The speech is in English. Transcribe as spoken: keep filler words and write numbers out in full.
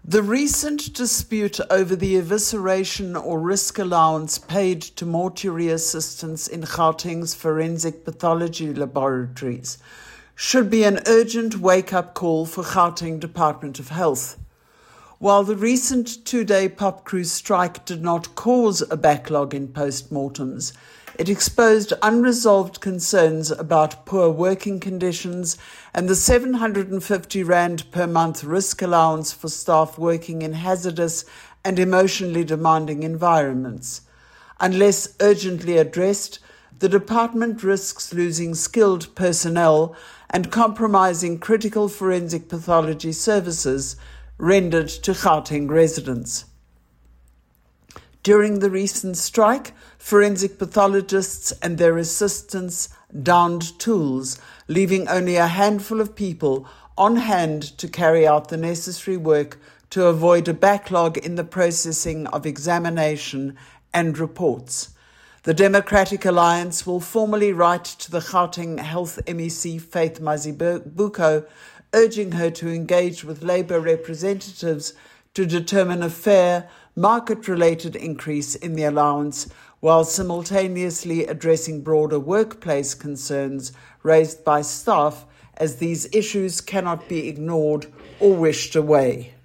The recent dispute over the evisceration or risk allowance paid to mortuary assistants in Gauteng's forensic pathology laboratories should be an urgent wake-up call for Gauteng Department of Health. While the recent two-day pub crew strike did not cause a backlog in post-mortems, it exposed unresolved concerns about poor working conditions and the seven hundred fifty rand per month risk allowance for staff working in hazardous and emotionally demanding environments. Unless urgently addressed, the department risks losing skilled personnel and compromising critical forensic pathology services rendered to Gauteng residents. During the recent strike, forensic pathologists and their assistants downed tools, leaving only a handful of people on hand to carry out the necessary work to avoid a backlog in the processing of examination and reports. The Democratic Alliance will formally write to the Gauteng Health M E C Faith Mazibuko, urging her to engage with Labour representatives to determine a fair, market-related increase in the allowance while simultaneously addressing broader workplace concerns raised by staff, as these issues cannot be ignored or wished away.